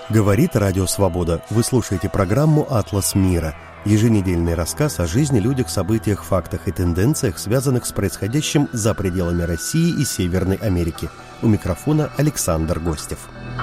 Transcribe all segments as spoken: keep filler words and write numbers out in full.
Говорит Радио Свобода. Вы слушаете программу «Атлас мира». Еженедельный рассказ о жизни, людях, событиях, фактах и тенденциях, связанных с происходящим за пределами России и Северной Америки. У микрофона Александр Гостев.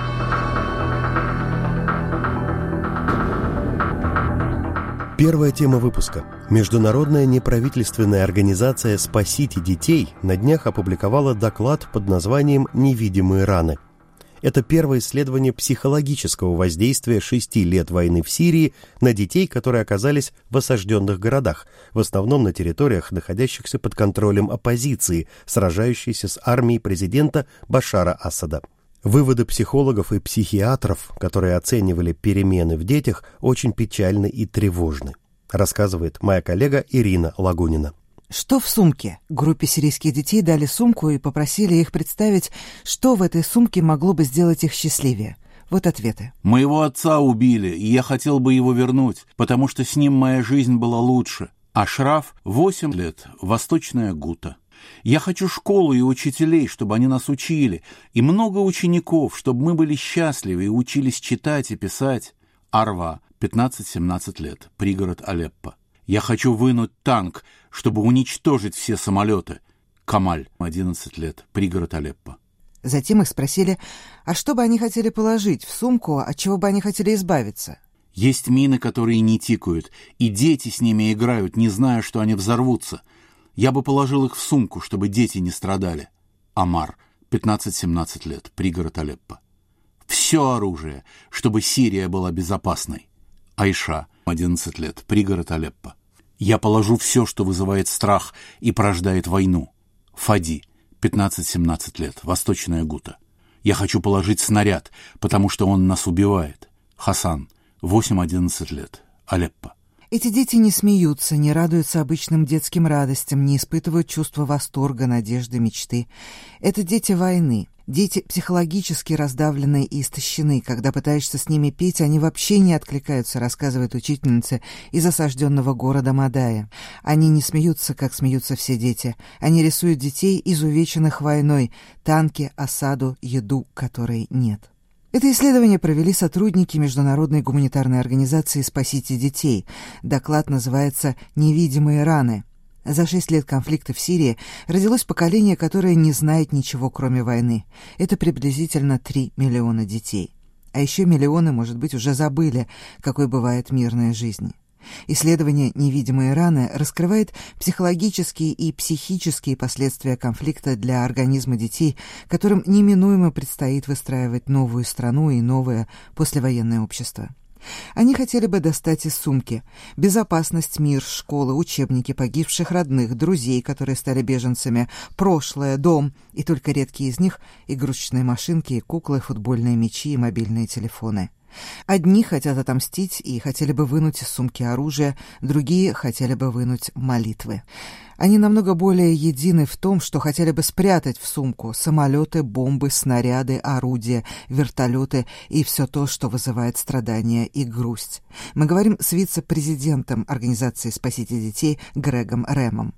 Первая тема выпуска. Международная неправительственная организация «Спасите детей» на днях опубликовала доклад под названием «Невидимые раны». Это первое исследование психологического воздействия шести лет войны в Сирии на детей, которые оказались в осажденных городах, в основном на территориях, находящихся под контролем оппозиции, сражающейся с армией президента Башара Асада. Выводы психологов и психиатров, которые оценивали перемены в детях, очень печальны и тревожны, рассказывает моя коллега Ирина Лагунина. Что в сумке? Группе сирийских детей дали сумку и попросили их представить, что в этой сумке могло бы сделать их счастливее. Вот ответы. «Моего отца убили, и я хотел бы его вернуть, потому что с ним моя жизнь была лучше. Ашраф, восемь лет, Восточная Гута. Я хочу школу и учителей, чтобы они нас учили, и много учеников, чтобы мы были счастливы и учились читать и писать. Арва, пятнадцать-семнадцать лет, пригород Алеппо. Я хочу вынуть танк, чтобы уничтожить все самолеты. Камаль, одиннадцать лет, пригород Алеппо». Затем их спросили, а что бы они хотели положить в сумку, от чего бы они хотели избавиться? «Есть мины, которые не тикают, и дети с ними играют, не зная, что они взорвутся. Я бы положил их в сумку, чтобы дети не страдали». Амар, пятнадцать-семнадцать лет, пригород Алеппо. «Все оружие, чтобы Сирия была безопасной». Айша, одиннадцать лет, пригород Алеппо. «Я положу все, что вызывает страх и порождает войну». Фади, пятнадцать-семнадцать лет, Восточная Гута. «Я хочу положить снаряд, потому что он нас убивает». Хасан, восемь-одиннадцать лет, Алеппо. Эти дети не смеются, не радуются обычным детским радостям, не испытывают чувства восторга, надежды, мечты. Это дети войны. Дети психологически раздавлены и истощены. Когда пытаешься с ними петь, они вообще не откликаются, рассказывает учительница из осажденного города Мадая. Они не смеются, как смеются все дети. Они рисуют детей, изувеченных войной, танки, осаду, еду, которой нет. Это исследование провели сотрудники международной гуманитарной организации «Спасите детей». Доклад называется «Невидимые раны». За шесть лет конфликта в Сирии родилось поколение, которое не знает ничего, кроме войны. Это приблизительно три миллиона детей. А еще миллионы, может быть, уже забыли, какой бывает мирная жизнь. Исследование «Невидимые раны» раскрывает психологические и психические последствия конфликта для организма детей, которым неминуемо предстоит выстраивать новую страну и новое послевоенное общество. Они хотели бы достать из сумки безопасность, мир, школы, учебники погибших родных, друзей, которые стали беженцами, прошлое, дом, и только редкие из них — игрушечные машинки, куклы, футбольные мячи и мобильные телефоны. Одни хотят отомстить и хотели бы вынуть из сумки оружие, другие хотели бы вынуть молитвы. Они намного более едины в том, что хотели бы спрятать в сумку самолеты, бомбы, снаряды, орудия, вертолеты и все то, что вызывает страдания и грусть. Мы говорим с вице-президентом организации «Спасите детей» Грегом Рэмом.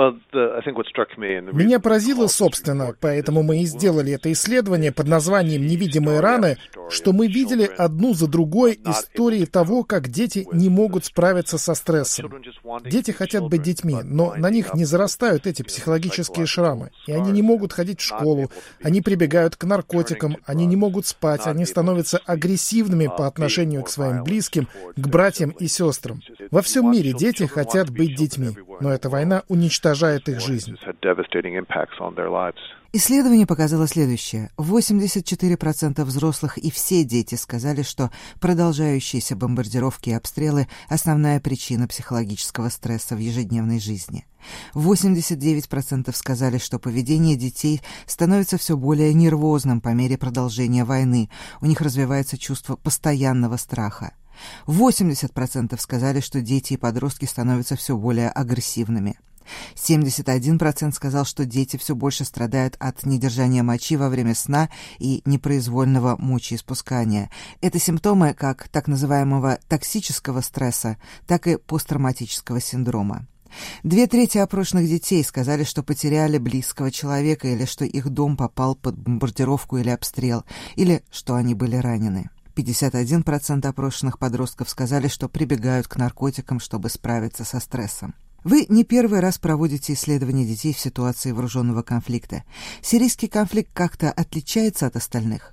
Меня поразило, собственно, поэтому мы и сделали это исследование под названием «Невидимые раны», что мы видели одну за другой истории того, как дети не могут справиться со стрессом. Дети хотят быть детьми, но на них не зарастают эти психологические шрамы, и они не могут ходить в школу, они прибегают к наркотикам, они не могут спать, они становятся агрессивными по отношению к своим близким, к братьям и сестрам. Во всем мире дети хотят быть детьми, но эта война уничтожает уничтожает их жизнь. Исследование показало следующее. восемьдесят четыре процента взрослых и все дети сказали, что продолжающиеся бомбардировки и обстрелы – основная причина психологического стресса в ежедневной жизни. восемьдесят девять процентов сказали, что поведение детей становится все более нервозным по мере продолжения войны. У них развивается чувство постоянного страха. восемьдесят процентов сказали, что дети и подростки становятся все более агрессивными. семьдесят один процент сказал, что дети все больше страдают от недержания мочи во время сна и непроизвольного мочеиспускания. Это симптомы как так называемого токсического стресса, так и посттравматического синдрома. Две трети опрошенных детей сказали, что потеряли близкого человека или что их дом попал под бомбардировку или обстрел, или что они были ранены. пятьдесят один процент опрошенных подростков сказали, что прибегают к наркотикам, чтобы справиться со стрессом. Вы не первый раз проводите исследования детей в ситуации вооруженного конфликта. Сирийский конфликт как-то отличается от остальных?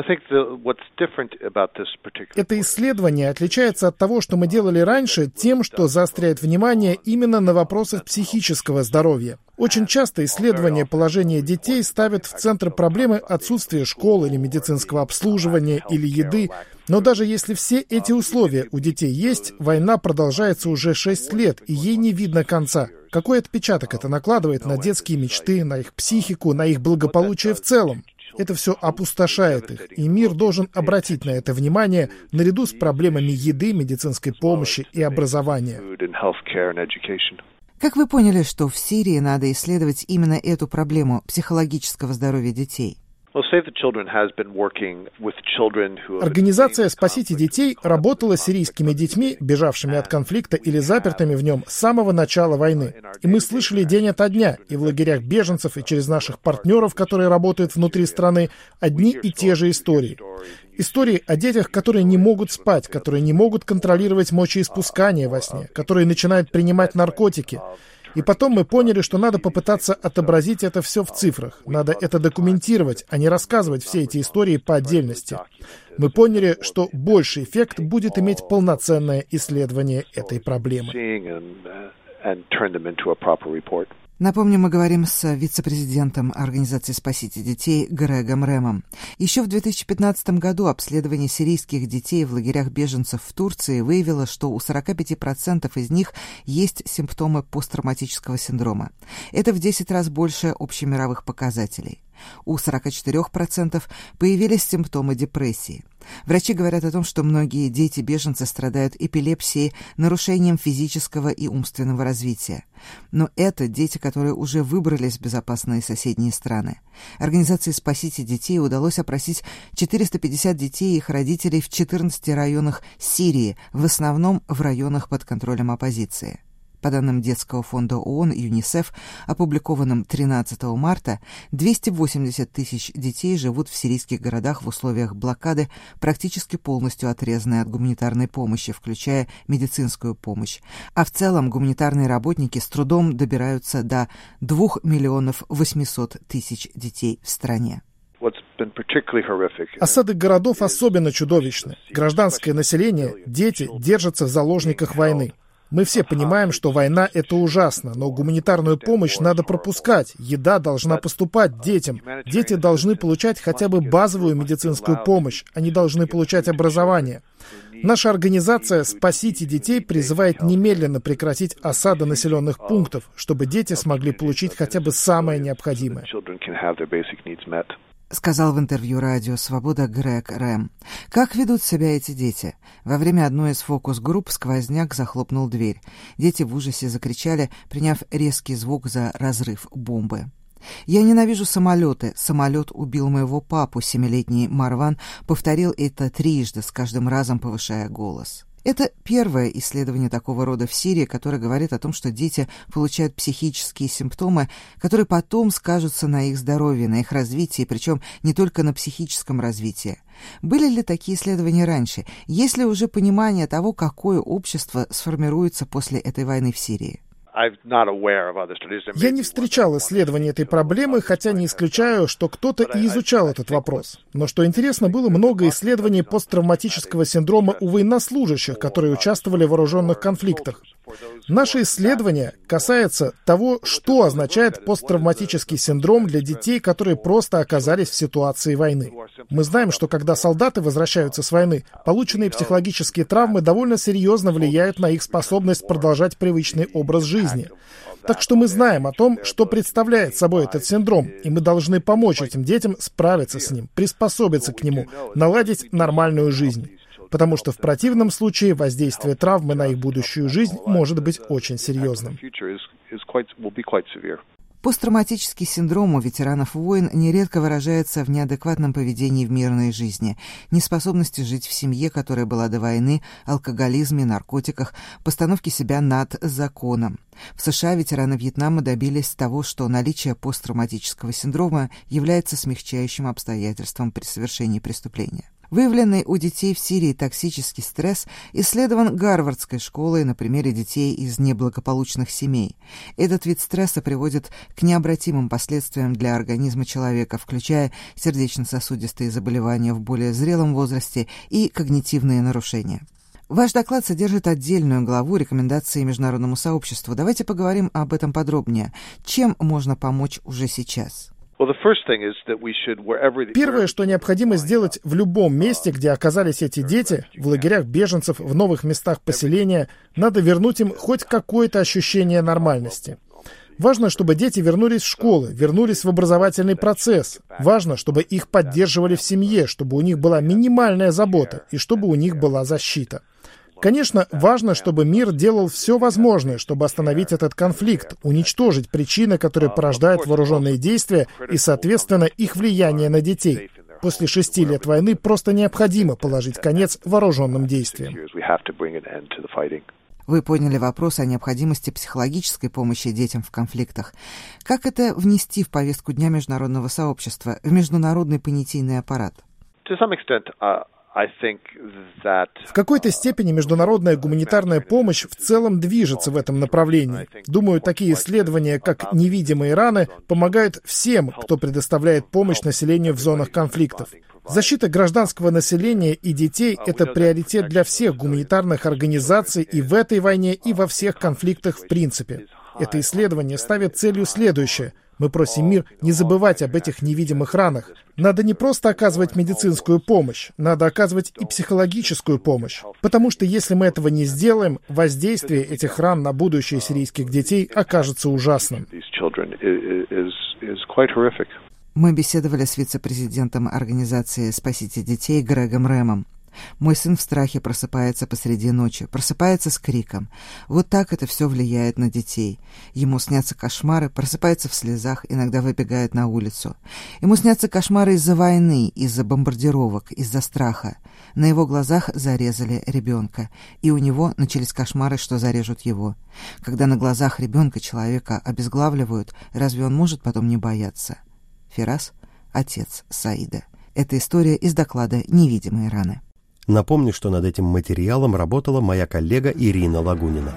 Это исследование отличается от того, что мы делали раньше, тем, что заостряет внимание именно на вопросах психического здоровья. Очень часто исследование положения детей ставит в центр проблемы отсутствие школ или медицинского обслуживания или еды. Но даже если все эти условия у детей есть, война продолжается уже шесть лет, и ей не видно конца. Какой отпечаток это накладывает на детские мечты, на их психику, на их благополучие в целом? Это все опустошает их, и мир должен обратить на это внимание наряду с проблемами еды, медицинской помощи и образования. Как вы поняли, что в Сирии надо исследовать именно эту проблему психологического здоровья детей? Организация «Спасите детей» работала с сирийскими детьми, бежавшими от конфликта или запертыми в нем с самого начала войны. И мы слышали день ото дня, и в лагерях беженцев, и через наших партнеров, которые работают внутри страны, одни и те же истории. Истории о детях, которые не могут спать, которые не могут контролировать мочеиспускание во сне, которые начинают принимать наркотики. И потом мы поняли, что надо попытаться отобразить это все в цифрах. Надо это документировать, а не рассказывать все эти истории по отдельности. Мы поняли, что больший эффект будет иметь полноценное исследование этой проблемы. Напомню, мы говорим с вице-президентом организации «Спасите детей» Грегом Рэмом. Еще в две тысячи пятнадцатом году обследование сирийских детей в лагерях беженцев в Турции выявило, что у сорок пять процентов из них есть симптомы посттравматического синдрома. Это в десять раз больше общемировых показателей. У сорок четыре процентов появились симптомы депрессии. Врачи говорят о том, что многие дети-беженцы страдают эпилепсией, нарушением физического и умственного развития. Но это дети, которые уже выбрались в безопасные соседние страны. Организации «Спасите детей» удалось опросить четыреста пятьдесят детей и их родителей в четырнадцати районах Сирии, в основном в районах под контролем оппозиции. По данным Детского фонда ООН ЮНИСЕФ, опубликованным тринадцатого марта, двести восемьдесят тысяч детей живут в сирийских городах в условиях блокады, практически полностью отрезанные от гуманитарной помощи, включая медицинскую помощь. А в целом гуманитарные работники с трудом добираются до двух миллионов восьмисот тысяч детей в стране. Осады городов особенно чудовищны. Гражданское население, дети держатся в заложниках войны. Мы все понимаем, что война — это ужасно, но гуманитарную помощь надо пропускать. Еда должна поступать детям. Дети должны получать хотя бы базовую медицинскую помощь. Они должны получать образование. Наша организация «Спасите детей» призывает немедленно прекратить осады населенных пунктов, чтобы дети смогли получить хотя бы самое необходимое. Сказал в интервью радио «Свобода» Грег Рэм. Как ведут себя эти дети? Во время одной из фокус-групп сквозняк захлопнул дверь. Дети в ужасе закричали, приняв резкий звук за разрыв бомбы. «Я ненавижу самолеты. Самолет убил моего папу», семилетний Марван повторил это трижды, с каждым разом повышая голос. Это первое исследование такого рода в Сирии, которое говорит о том, что дети получают психические симптомы, которые потом скажутся на их здоровье, на их развитии, причем не только на психическом развитии. Были ли такие исследования раньше? Есть ли уже понимание того, какое общество сформируется после этой войны в Сирии? Я не встречал исследований этой проблемы, хотя не исключаю, что кто-то и изучал этот вопрос. Но что интересно, было много исследований посттравматического синдрома у военнослужащих, которые участвовали в вооруженных конфликтах. Наше исследование касается того, что означает посттравматический синдром для детей, которые просто оказались в ситуации войны. Мы знаем, что когда солдаты возвращаются с войны, полученные психологические травмы довольно серьезно влияют на их способность продолжать привычный образ жизни. Так что мы знаем о том, что представляет собой этот синдром, и мы должны помочь этим детям справиться с ним, приспособиться к нему, наладить нормальную жизнь. Потому что в противном случае воздействие травмы на их будущую жизнь может быть очень серьезным. Посттравматический синдром у ветеранов войн нередко выражается в неадекватном поведении в мирной жизни, неспособности жить в семье, которая была до войны, алкоголизме, наркотиках, постановке себя над законом. В США ветераны Вьетнама добились того, что наличие посттравматического синдрома является смягчающим обстоятельством при совершении преступления. Выявленный у детей в Сирии токсический стресс исследован Гарвардской школой на примере детей из неблагополучных семей. Этот вид стресса приводит к необратимым последствиям для организма человека, включая сердечно-сосудистые заболевания в более зрелом возрасте и когнитивные нарушения. Ваш доклад содержит отдельную главу рекомендаций международному сообществу. Давайте поговорим об этом подробнее. Чем можно помочь уже сейчас? Первое, что необходимо сделать в любом месте, где оказались эти дети, в лагерях беженцев, в новых местах поселения, надо вернуть им хоть какое-то ощущение нормальности. Важно, чтобы дети вернулись в школы, вернулись в образовательный процесс. Важно, чтобы их поддерживали в семье, чтобы у них была минимальная забота и чтобы у них была защита. Конечно, важно, чтобы мир делал все возможное, чтобы остановить этот конфликт, уничтожить причины, которые порождают вооруженные действия и, соответственно, их влияние на детей. После шести лет войны просто необходимо положить конец вооруженным действиям. Вы поняли вопрос о необходимости психологической помощи детям в конфликтах. Как это внести в повестку дня международного сообщества, в международный понятийный аппарат? В какой-то степени международная гуманитарная помощь в целом движется в этом направлении. Думаю, такие исследования, как «Невидимые раны», помогают всем, кто предоставляет помощь населению в зонах конфликтов. Защита гражданского населения и детей — это приоритет для всех гуманитарных организаций и в этой войне, и во всех конфликтах в принципе. Это исследование ставит целью следующее. Мы просим мир не забывать об этих невидимых ранах. Надо не просто оказывать медицинскую помощь, надо оказывать и психологическую помощь. Потому что если мы этого не сделаем, воздействие этих ран на будущее сирийских детей окажется ужасным. Мы беседовали с вице-президентом организации «Спасите детей» Грегом Рэмом. Мой сын в страхе просыпается посреди ночи, просыпается с криком. Вот так это все влияет на детей. Ему снятся кошмары, просыпается в слезах, иногда выбегает на улицу. Ему снятся кошмары из-за войны, из-за бомбардировок, из-за страха. На его глазах зарезали ребенка, и у него начались кошмары, что зарежут его. Когда на глазах ребенка человека обезглавливают, разве он может потом не бояться? Фирас, отец Саида. Это история из доклада «Невидимые раны». Напомню, что над этим материалом работала моя коллега Ирина Лагунина.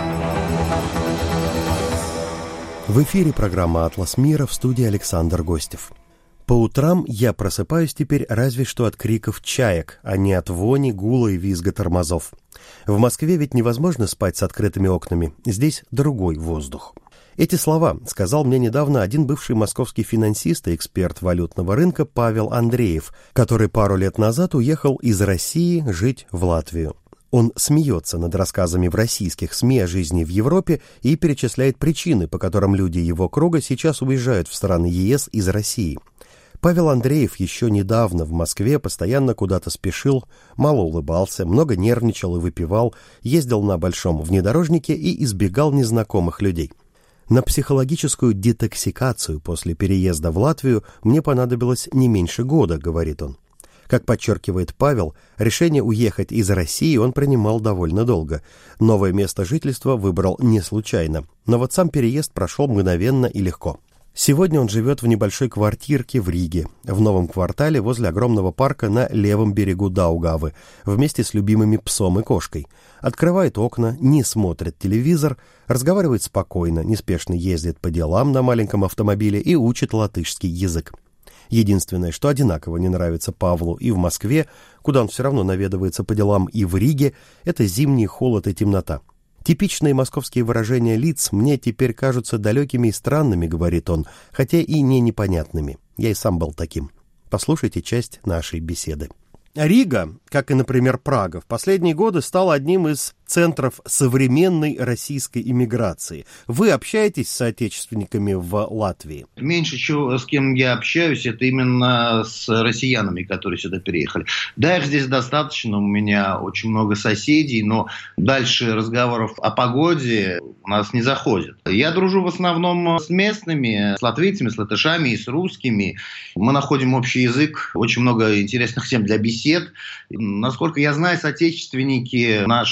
В эфире программа «Атлас мира», в студии Александр Гостев. По утрам я просыпаюсь теперь разве что от криков чаек, а не от вони, гула и визга тормозов. В Москве ведь невозможно спать с открытыми окнами, здесь другой воздух. Эти слова сказал мне недавно один бывший московский финансист и эксперт валютного рынка Павел Андреев, который пару лет назад уехал из России жить в Латвию. Он смеется над рассказами в российских СМИ о жизни в Европе и перечисляет причины, по которым люди его круга сейчас уезжают в страны ЕС из России. Павел Андреев еще недавно в Москве постоянно куда-то спешил, мало улыбался, много нервничал и выпивал, ездил на большом внедорожнике и избегал незнакомых людей. На психологическую детоксикацию после переезда в Латвию мне понадобилось не меньше года, говорит он. Как подчеркивает Павел, решение уехать из России он принимал довольно долго. Новое место жительства выбрал не случайно, но вот сам переезд прошел мгновенно и легко. Сегодня он живет в небольшой квартирке в Риге, в новом квартале возле огромного парка на левом берегу Даугавы, вместе с любимыми псом и кошкой. Открывает окна, не смотрит телевизор, разговаривает спокойно, неспешно ездит по делам на маленьком автомобиле и учит латышский язык. Единственное, что одинаково не нравится Павлу и в Москве, куда он все равно наведывается по делам, и в Риге, это зимний холод и темнота. Типичные московские выражения лиц мне теперь кажутся далекими и странными, говорит он, хотя и не непонятными. Я и сам был таким. Послушайте часть нашей беседы. Рига, как и, например, Прага, в последние годы стала одним из центров современной российской иммиграции. Вы общаетесь с соотечественниками в Латвии? Меньше чего, с кем я общаюсь, это именно с россиянами, которые сюда переехали. Да, их здесь достаточно, у меня очень много соседей, но дальше разговоров о погоде у нас не заходит. Я дружу в основном с местными, с латвийцами, с латышами и с русскими. Мы находим общий язык, очень много интересных тем для бесед. Насколько я знаю, соотечественники наши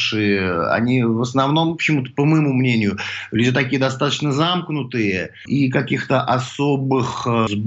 они в основном, почему-то, по моему мнению, люди такие достаточно замкнутые, и каких-то особых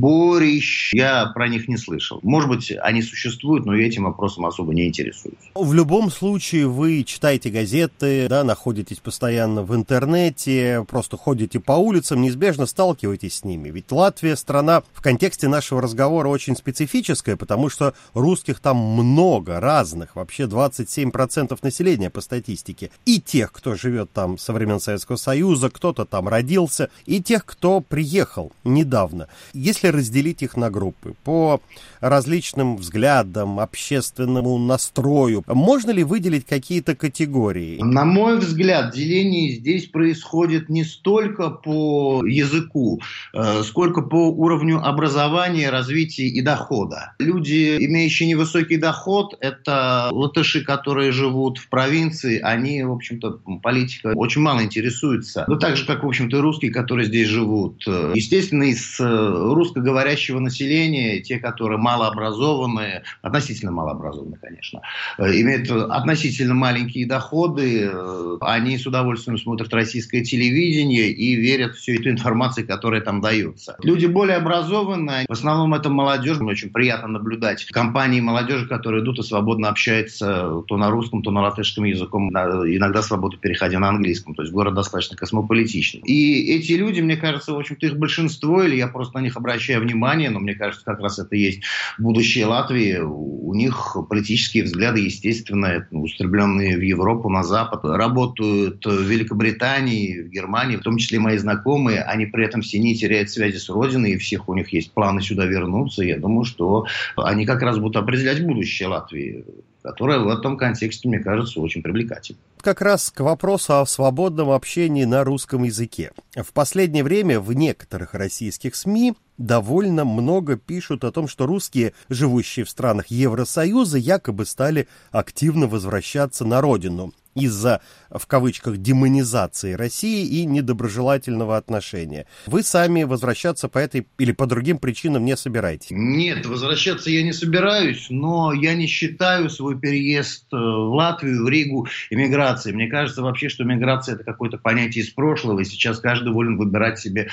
сборищ я про них не слышал. Может быть, они существуют, но я этим вопросом особо не интересуюсь. В любом случае вы читаете газеты, да, находитесь постоянно в интернете, просто ходите по улицам, неизбежно сталкиваетесь с ними. Ведь Латвия страна в контексте нашего разговора очень специфическая, потому что русских там много разных, вообще двадцать семь процентов населения по статистике. И тех, кто живет там со времен Советского Союза, кто-то там родился, и тех, кто приехал недавно. Если разделить их на группы по различным взглядам, общественному настрою, можно ли выделить какие-то категории? На мой взгляд, деление здесь происходит не столько по языку, сколько по уровню образования, развития и дохода. Люди, имеющие невысокий доход, это латыши, которые живут в провинции, они, в общем-то, политика очень мало интересуются. Ну, так же, как, в общем-то, и русские, которые здесь живут. Естественно, из русскоговорящего населения, те, которые малообразованные, относительно малообразованные, конечно, имеют относительно маленькие доходы, они с удовольствием смотрят российское телевидение и верят в всю эту информацию, которая там дается. Люди более образованные, в основном это молодежь. Мне очень приятно наблюдать компании молодежи, которые идут и свободно общаются то на русском, то на латышском языком, иногда свободно переходя на английском. То есть город достаточно космополитичный. И эти люди, мне кажется, в общем-то, их большинство, или я просто на них обращаю внимание, но мне кажется, как раз это и есть будущее Латвии. У них политические взгляды, естественно, устремленные в Европу, на Запад, работают в Великобритании, в Германии, в том числе мои знакомые, они при этом все не теряют связи с родиной, и всех у них есть планы сюда вернуться. Я думаю, что они как раз будут определять будущее Латвии, которое в этом контексте, мне кажется, очень привлекательно. Как раз к вопросу о свободном общении на русском языке. В последнее время в некоторых российских СМИ довольно много пишут о том, что русские, живущие в странах Евросоюза, якобы стали активно возвращаться на родину из-за, в кавычках, демонизации России и недоброжелательного отношения. Вы сами возвращаться по этой или по другим причинам не собираетесь? Нет, возвращаться я не собираюсь, но я не считаю свой переезд в Латвию, в Ригу эмиграцией. Мне кажется вообще, что эмиграция — это какое-то понятие из прошлого, и сейчас каждый волен выбирать себе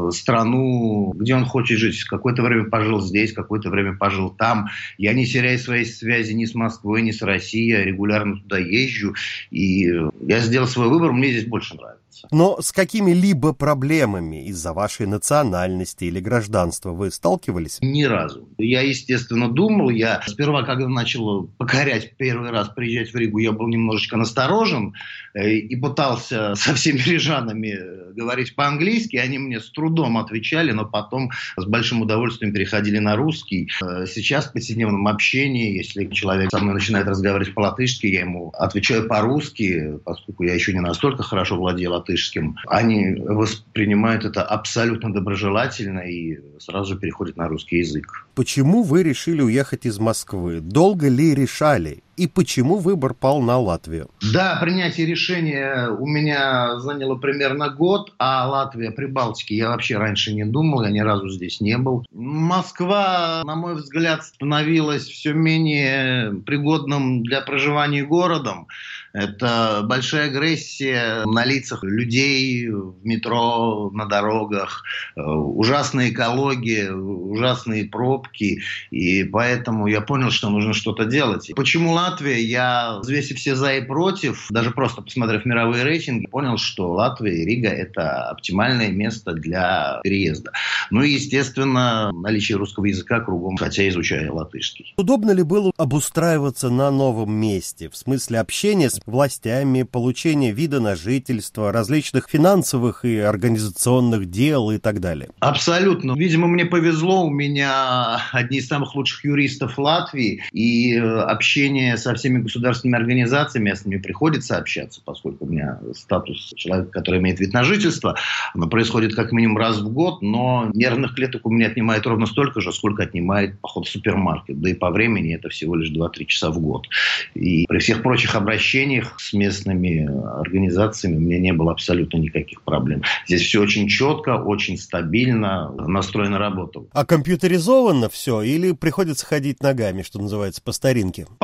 страну, где он хочет жить. Какое-то время пожил здесь, какое-то время пожил там. Я не теряю своей связи ни с Москвой, ни с Россией, я регулярно туда езжу. И я сделал свой выбор, мне здесь больше нравится. Но с какими-либо проблемами из-за вашей национальности или гражданства вы сталкивались? Ни разу. Я, естественно, думал, я сперва, когда начал покорять первый раз, приезжать в Ригу, я был немножечко насторожен и пытался со всеми рижанами говорить по-английски, они мне с трудом отвечали, но потом с большим удовольствием переходили на русский. Сейчас в повседневном общении, если человек со мной начинает разговаривать по-латышски, я ему отвечаю по-русски, поскольку я еще не настолько хорошо владел латышским, они воспринимают это абсолютно доброжелательно и сразу же переходят на русский язык. Почему вы решили уехать из Москвы? Долго ли решали? И почему выбор пал на Латвию? Да, принятие решения у меня заняло примерно год, а Латвия, Прибалтика, я вообще раньше не думал, я ни разу здесь не был. Москва, на мой взгляд, становилась все менее пригодным для проживания городом. Это большая агрессия на лицах людей в метро, на дорогах, ужасная экология, ужасные пробки, и поэтому я понял, что нужно что-то делать. Почему Латвия? Я, взвесив все за и против, даже просто посмотрев мировые рейтинги, понял, что Латвия и Рига — это оптимальное место для переезда. Ну и, естественно, наличие русского языка кругом, хотя изучаю латышский. Удобно ли было обустраиваться на новом месте, в смысле общения с властями, получения вида на жительство, различных финансовых и организационных дел и так далее? Абсолютно. Видимо, мне повезло, у меня одни из самых лучших юристов Латвии, и общение со всеми государственными организациями, с ними приходится общаться, поскольку у меня статус человека, который имеет вид на жительство, оно происходит как минимум раз в год, но нервных клеток у меня отнимает ровно столько же, сколько отнимает поход в супермаркет. Да и по времени это всего лишь два-три часа в год. И при всех прочих обращениях с местными организациями у меня не было абсолютно никаких проблем. Здесь все очень четко, очень стабильно, настроена работа. А компьютеризовано все или приходится ходить ногами, что называется, по старинке? По крайней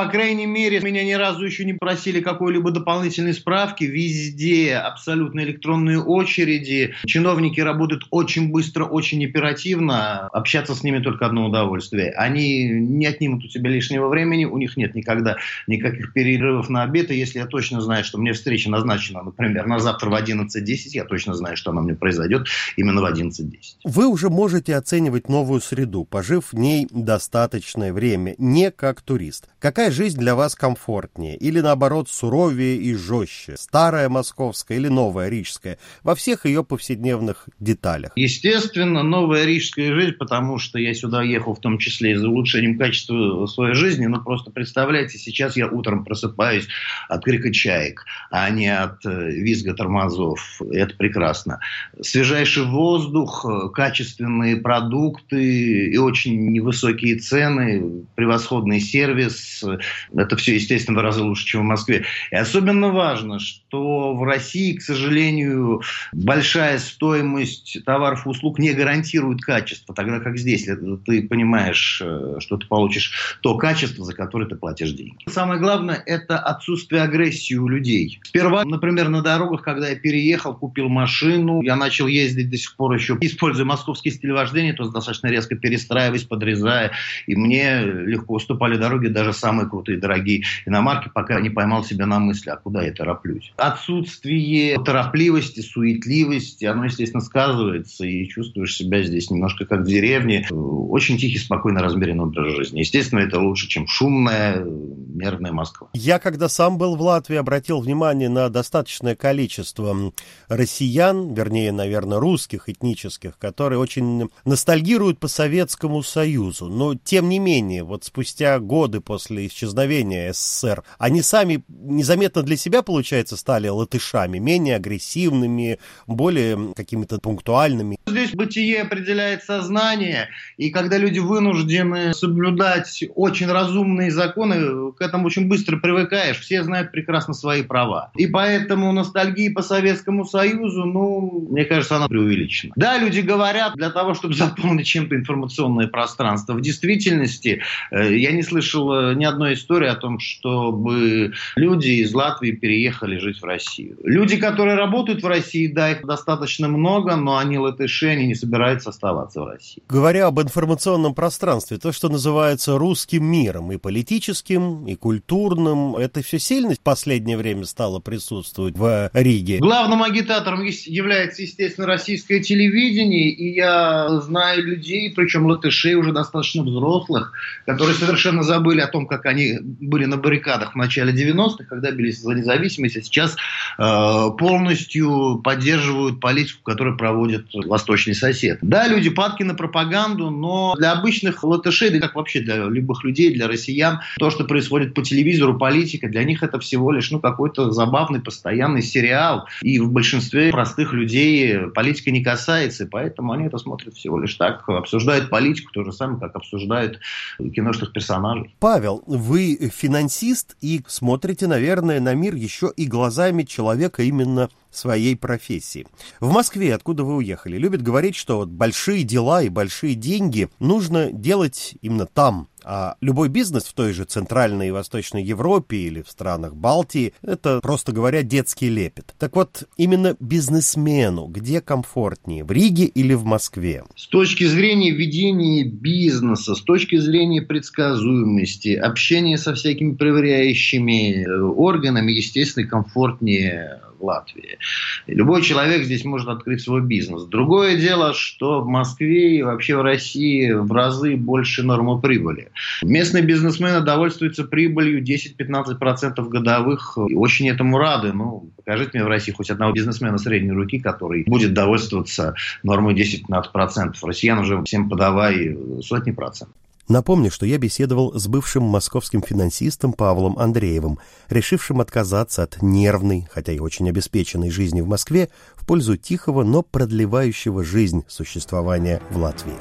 крайней мере, меня ни разу еще не просили какой-либо дополнительной справки. Везде абсолютно электронные очереди. Чиновники работают очень быстро, очень оперативно. Общаться с ними только одно удовольствие. Они не отнимут у тебя лишнего времени, у них нет никогда никаких перерывов на обед. И если я точно знаю, что мне встреча назначена, например, на завтра в одиннадцать десять, я точно знаю, что она мне произойдет именно в одиннадцать десять. Вы уже можете оценивать новую среду, пожив в ней достаточное время, не как турист. Какая жизнь для вас комфортнее? Или, наоборот, суровее и жестче? Старая московская или новая рижская? Во всех ее повседневных деталях. Естественно, новая рижская жизнь, потому что я сюда ехал в том числе и за улучшением качества своей жизни. Но просто представляете, сейчас я утром просыпаюсь от крика чаек, а не от визга тормозов. Это прекрасно. Свежайший воздух, качественные продукты и очень невысокие цены, превосходный сервис. Это все, естественно, в разы лучше, чем в Москве. И особенно важно, что в России, к сожалению, большая стоимость товаров и услуг не гарантирует качество, тогда как здесь ты понимаешь, что ты получишь то качество, за которое ты платишь деньги. Самое главное – это отсутствие агрессии у людей. Сперва, например, на дорогах, когда я переехал, купил машину, я начал ездить до сих пор еще, используя московский стиль вождения, то есть достаточно резко перестраиваясь, подрезая, и мне легко уступали дороги даже самые крутые, дорогие иномарки, пока не поймал себя на мысли, а куда я тороплюсь. Отсутствие торопливости, суетливости, оно, естественно, сказывается, и чувствуешь себя здесь немножко как в деревне. Очень тихий, спокойно размеренный образ жизни. Естественно, это лучше, чем шумная, нервная Москва. Я, когда сам был в Латвии, обратил внимание на достаточное количество россиян, вернее, наверное, русских, этнических, которые очень ностальгируют по Советскому Союзу. Но, тем не менее, вот спустя годы после исчезновения СССР, они сами незаметно для себя, получается, стали латышами, менее агрессивными, более какими-то пунктуальными. Здесь бытие определяет сознание, и когда люди вынуждены соблюдать очень разумные законы, к этому очень быстро привыкаешь, все знают прекрасно свои права. И поэтому ностальгия по Советскому Союзу, ну, мне кажется, она преувеличена. Да, люди говорят для того, чтобы заполнить чем-то информационное пространство. В действительности я не слышал ни одной истории о том, чтобы люди из Латвии переехали жить в Россию. Люди, которые работают в России, да, их достаточно много, но они латыши, они не собираются оставаться в России. Говоря об информационном пространстве, то, что называется русским миром, и политическим, и культурным, это все сильно в последнее время стало присутствовать в Риге? Главным агитатором является, естественно, российское телевидение, и я знаю людей, причем латышей уже достаточно взрослых, которые совершенно забыли о том, как они были на баррикадах в начале девяностых, когда бились за независимость, а сейчас э, полностью поддерживают политику, которую проводит восточный сосед. Да, люди падки на пропаганду, но для обычных латышей, да как вообще для любых людей, для россиян, то, что происходит по телевизору, политика, для них это всего лишь ну, какой-то забавный, постоянный сериал. И в большинстве простых людей политика не касается, и поэтому они это смотрят всего лишь так, обсуждают политику, то же самое, как обсуждают киношных персонажей. Павел, вы финансист и смотрите, наверное, на мир еще и глазами человека именно своей профессии. В Москве, откуда вы уехали, любят говорить, что вот большие дела и большие деньги нужно делать именно там. А любой бизнес в той же Центральной и Восточной Европе или в странах Балтии – это, просто говоря, детский лепет. Так вот, именно бизнесмену где комфортнее, в Риге или в Москве? С точки зрения ведения бизнеса, с точки зрения предсказуемости, общения со всякими проверяющими органами, естественно, комфортнее в Латвии. Любой человек здесь может открыть свой бизнес. Другое дело, что в Москве и вообще в России в разы больше нормы прибыли. Местные бизнесмены довольствуются прибылью десять-пятнадцать процентов годовых и очень этому рады. Ну, покажите мне в России хоть одного бизнесмена средней руки, который будет довольствоваться нормой десять-пятнадцать процентов. Россиян уже всем подавай сотни процентов. Напомню, что я беседовал с бывшим московским финансистом Павлом Андреевым, решившим отказаться от нервной, хотя и очень обеспеченной жизни в Москве в пользу тихого, но продлевающего жизнь существования в Латвии.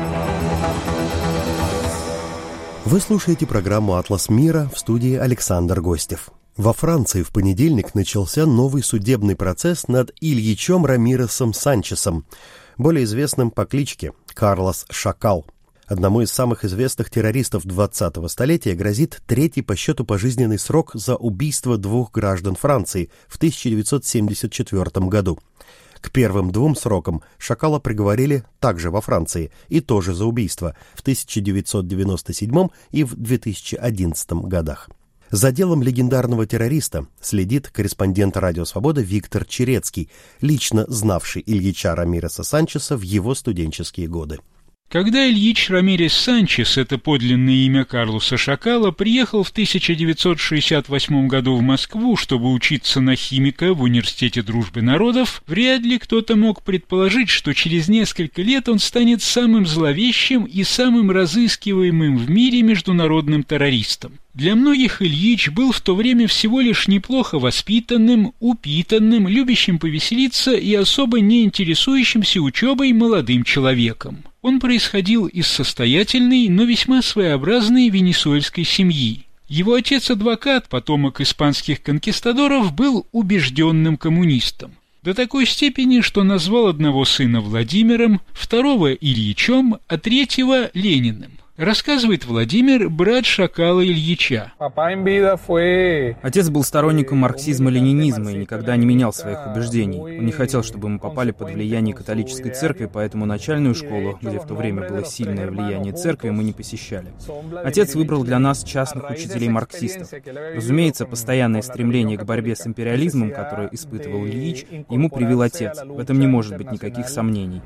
Вы слушаете программу «Атлас мира», в студии Александр Гостев. Во Франции в понедельник начался новый судебный процесс над Ильичом Рамиресом Санчесом, более известным по кличке Карлос Шакал. Одному из самых известных террористов двадцатого столетия грозит третий по счету пожизненный срок за убийство двух граждан Франции в тысяча девятьсот семьдесят четвёртом году. К первым двум срокам Шакала приговорили также во Франции, и тоже за убийство, в тысяча девятьсот девяносто седьмом и в две тысячи одиннадцатом годах. За делом легендарного террориста следит корреспондент «Радио Свобода» Виктор Черецкий, лично знавший Ильича Рамиреса Санчеса в его студенческие годы. Когда Ильич Рамирес Санчес, это подлинное имя Карлоса Шакала, приехал в тысяча девятьсот шестьдесят восьмом году в Москву, чтобы учиться на химика в Университете Дружбы Народов, вряд ли кто-то мог предположить, что через несколько лет он станет самым зловещим и самым разыскиваемым в мире международным террористом. Для многих Ильич был в то время всего лишь неплохо воспитанным, упитанным, любящим повеселиться и особо не интересующимся учебой молодым человеком. Он происходил из состоятельной, но весьма своеобразной венесуэльской семьи. Его отец-адвокат, потомок испанских конкистадоров, был убежденным коммунистом. До такой степени, что назвал одного сына Владимиром, второго Ильичом, а третьего Лениным. Рассказывает Владимир, брат Шакала Ильича. Отец был сторонником марксизма-ленинизма и никогда не менял своих убеждений. Он не хотел, чтобы мы попали под влияние католической церкви, поэтому начальную школу, где в то время было сильное влияние церкви, мы не посещали. Отец выбрал для нас частных учителей-марксистов. Разумеется, постоянное стремление к борьбе с империализмом, которое испытывал Ильич, ему привил отец. В этом не может быть никаких сомнений.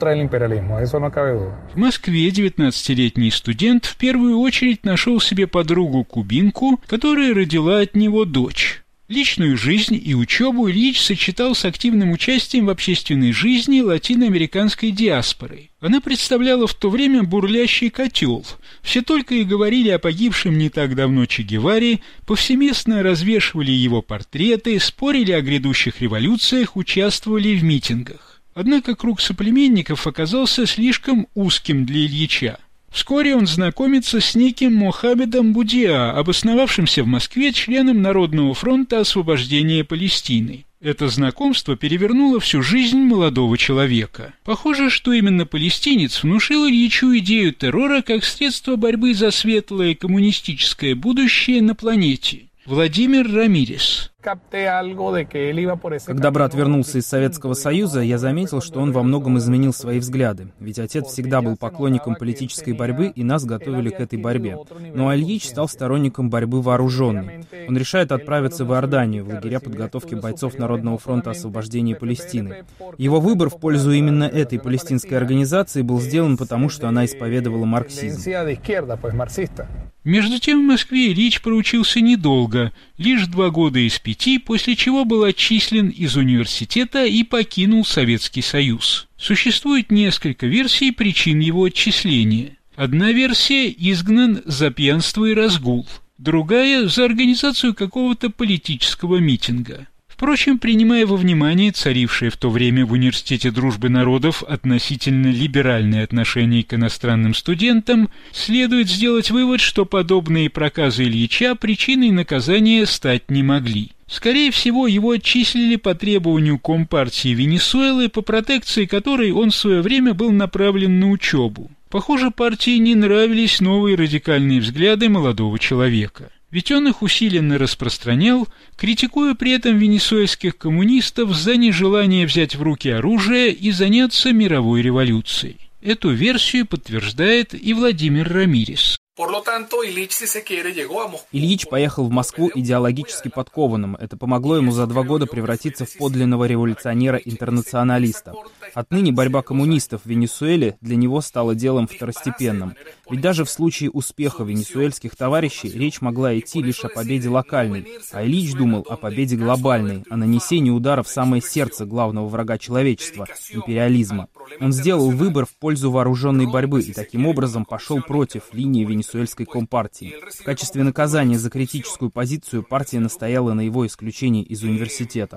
В Москве девятнадцатилетний студент в первую очередь нашел себе подругу-кубинку, которая родила от него дочь. Личную жизнь и учебу Ильич сочетал с активным участием в общественной жизни латиноамериканской диаспоры. Она представляла в то время бурлящий котел. Все только и говорили о погибшем не так давно Че Геваре, повсеместно развешивали его портреты, спорили о грядущих революциях, участвовали в митингах. Однако круг соплеменников оказался слишком узким для Ильича. Вскоре он знакомится с неким Мохаммедом Будиа, обосновавшимся в Москве членом Народного фронта освобождения Палестины. Это знакомство перевернуло всю жизнь молодого человека. Похоже, что именно палестинец внушил Ильичу идею террора как средство борьбы за светлое коммунистическое будущее на планете. Владимир Рамирес. Когда брат вернулся из Советского Союза, я заметил, что он во многом изменил свои взгляды, ведь отец всегда был поклонником политической борьбы, и нас готовили к этой борьбе. Но Ильич стал сторонником борьбы вооруженной. Он решает отправиться в Иорданию, в лагеря подготовки бойцов Народного фронта освобождения Палестины. Его выбор в пользу именно этой палестинской организации был сделан потому, что она исповедовала марксизм. Между тем в Москве Ильич проучился недолго, лишь два года из пяти, после чего был отчислен из университета и покинул Советский Союз. Существует несколько версий причин его отчисления. Одна версия – изгнан за пьянство и разгул, другая – за организацию какого-то политического митинга. Впрочем, принимая во внимание царившее в то время в Университете Дружбы Народов относительно либеральное отношение к иностранным студентам, следует сделать вывод, что подобные проказы Ильича причиной наказания стать не могли. Скорее всего, его отчислили по требованию Компартии Венесуэлы, по протекции которой он в свое время был направлен на учебу. Похоже, партии не нравились новые радикальные взгляды молодого человека. Ведь он их усиленно распространял, критикуя при этом венесуэльских коммунистов за нежелание взять в руки оружие и заняться мировой революцией. Эту версию подтверждает и Владимир Рамирес. Ильич поехал в Москву идеологически подкованным. Это помогло ему за два года превратиться в подлинного революционера-интернационалиста. Отныне борьба коммунистов в Венесуэле для него стала делом второстепенным. Ведь даже в случае успеха венесуэльских товарищей речь могла идти лишь о победе локальной, а Ильич думал о победе глобальной, о нанесении удара в самое сердце главного врага человечества – империализма. Он сделал выбор в пользу вооруженной борьбы и таким образом пошел против линии венесуэльской компартии. В качестве наказания за критическую позицию партия настояла на его исключении из университета.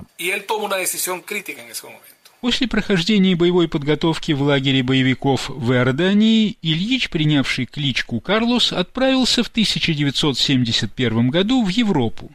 После прохождения боевой подготовки в лагере боевиков в Иордании Ильич, принявший кличку Карлос, отправился в тысяча девятьсот семьдесят первом году в Европу.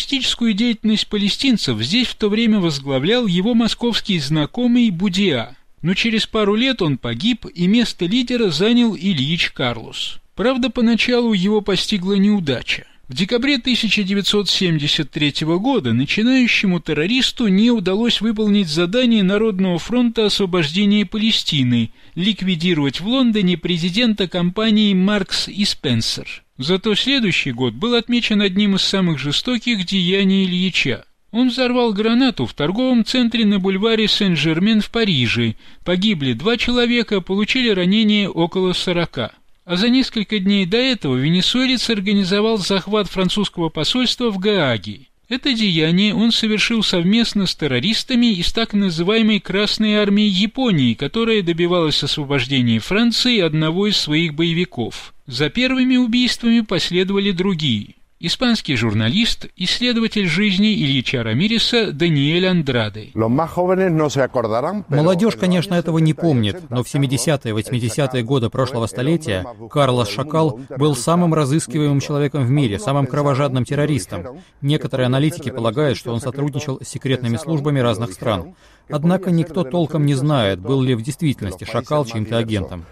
Террористическую деятельность палестинцев здесь в то время возглавлял его московский знакомый Будиа. Но через пару лет он погиб, и место лидера занял Ильич Карлос. Правда, поначалу его постигла неудача. В декабре тысяча девятьсот семьдесят третьего года начинающему террористу не удалось выполнить задание Народного фронта освобождения Палестины – ликвидировать в Лондоне президента компании «Маркс и Спенсер». Зато следующий год был отмечен одним из самых жестоких деяний Ильича. Он взорвал гранату в торговом центре на бульваре Сен-Жермен в Париже. Погибли два человека, получили ранения около сорока. А за несколько дней до этого венесуэлец организовал захват французского посольства в Гааге. Это деяние он совершил совместно с террористами из так называемой Красной армии Японии, которая добивалась освобождения Франции одного из своих боевиков. За первыми убийствами последовали другие. Испанский журналист, исследователь жизни Ильича Рамиреса Даниэль Андраде. Молодежь, конечно, этого не помнит, но в семидесятые и восьмидесятые годы прошлого столетия Карлос Шакал был самым разыскиваемым человеком в мире, самым кровожадным террористом. Некоторые аналитики полагают, что он сотрудничал с секретными службами разных стран. Однако никто толком не знает, был ли в действительности Шакал чьим-то агентом.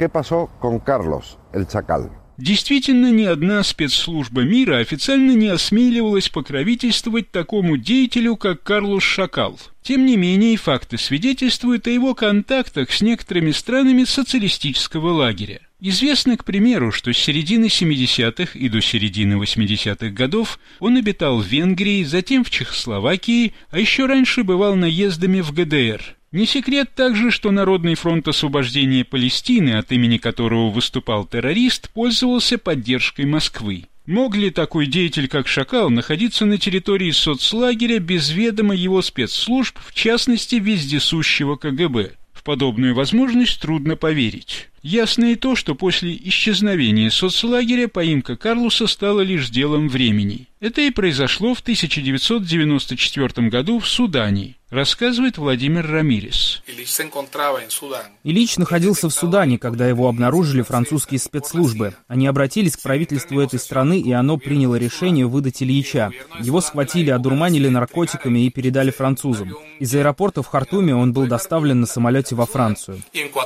Действительно, ни одна спецслужба мира официально не осмеливалась покровительствовать такому деятелю, как Карлос Шакал. Тем не менее, факты свидетельствуют о его контактах с некоторыми странами социалистического лагеря. Известно, к примеру, что с середины семидесятых и до середины восьмидесятых годов он обитал в Венгрии, затем в Чехословакии, а еще раньше бывал наездами в ГДР. Не секрет также, что Народный фронт освобождения Палестины, от имени которого выступал террорист, пользовался поддержкой Москвы. Мог ли такой деятель, как Шакал, находиться на территории соцлагеря без ведома его спецслужб, в частности, вездесущего КГБ? В подобную возможность трудно поверить. Ясно и то, что после исчезновения соцлагеря поимка Карлоса стала лишь делом времени. Это и произошло в тысяча девятьсот девяносто четвёртом году в Судане, рассказывает Владимир Рамирес. Ильич находился в Судане, когда его обнаружили французские спецслужбы. Они обратились к правительству этой страны, и оно приняло решение выдать Ильича. Его схватили, одурманили наркотиками и передали французам. Из аэропорта в Хартуме он был доставлен на самолете во Францию.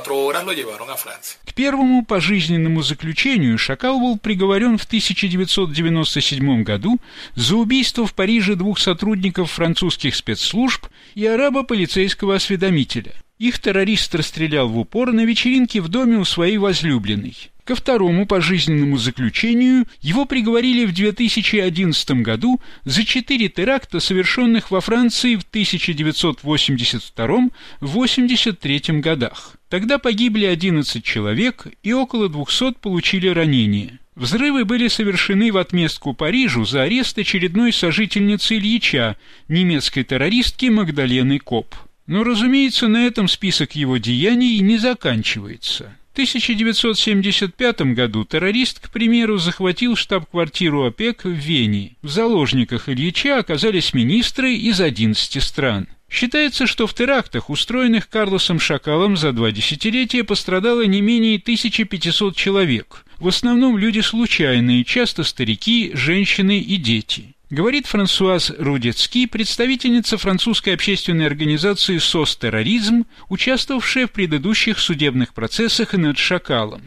К первому пожизненному заключению Шакал был приговорен в тысяча девятьсот девяносто седьмом году за убийство в Париже двух сотрудников французских спецслужб и араба-полицейского осведомителя. Их террорист расстрелял в упор на вечеринке в доме у своей возлюбленной. Ко второму пожизненному заключению его приговорили в две тысячи одиннадцатом году за четыре теракта, совершенных во Франции в тысяча девятьсот восемьдесят втором — восемьдесят третьем годах. Тогда погибли одиннадцать человек и около двухсот получили ранения. Взрывы были совершены в отместку Парижу за арест очередной сожительницы Ильича, немецкой террористки Магдалены Коп. Но, разумеется, на этом список его деяний не заканчивается. В тысяча девятьсот семьдесят пятом году террорист, к примеру, захватил штаб-квартиру ОПЕК в Вене. В заложниках Ильича оказались министры из одиннадцати стран. Считается, что в терактах, устроенных Карлосом Шакалом за два десятилетия, пострадало не менее тысячи пятисот человек. В основном люди случайные, часто старики, женщины и дети. Говорит Франсуаз Рудецки, представительница французской общественной организации «СОС-терроризм», участвовавшая в предыдущих судебных процессах над Шакалом.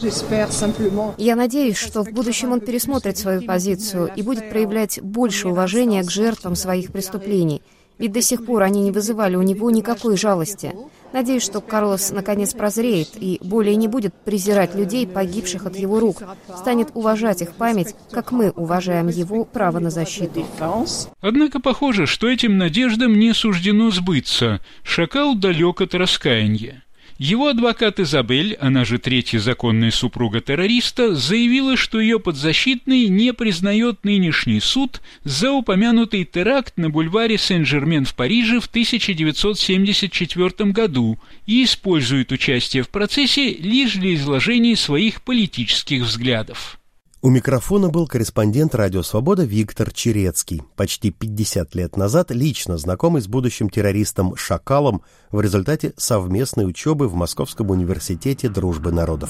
Я надеюсь, что в будущем он пересмотрит свою позицию и будет проявлять больше уважения к жертвам своих преступлений. Ведь до сих пор они не вызывали у него никакой жалости. Надеюсь, что Карлос наконец прозреет и более не будет презирать людей, погибших от его рук, станет уважать их память, как мы уважаем его право на защиту. Однако похоже, что этим надеждам не суждено сбыться. Шакал далек от раскаяния. Его адвокат Изабель, она же третья законная супруга террориста, заявила, что ее подзащитный не признает нынешний суд за упомянутый теракт на бульваре Сен-Жермен в Париже в тысяча девятьсот семьдесят четвёртом году и использует участие в процессе лишь для изложения своих политических взглядов. У микрофона был корреспондент «Радио Свобода» Виктор Черецкий, почти пятьдесят лет назад лично знакомый с будущим террористом Шакалом в результате совместной учебы в Московском университете дружбы народов.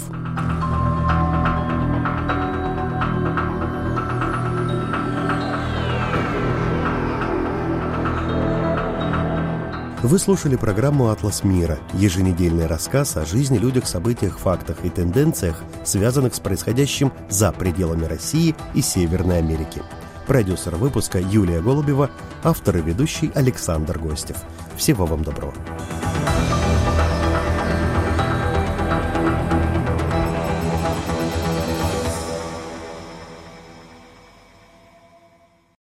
Вы слушали программу «Атлас мира», еженедельный рассказ о жизни, людях, событиях, фактах и тенденциях, связанных с происходящим за пределами России и Северной Америки. Продюсер выпуска Юлия Голубева, автор и ведущий Александр Гостев. Всего вам доброго.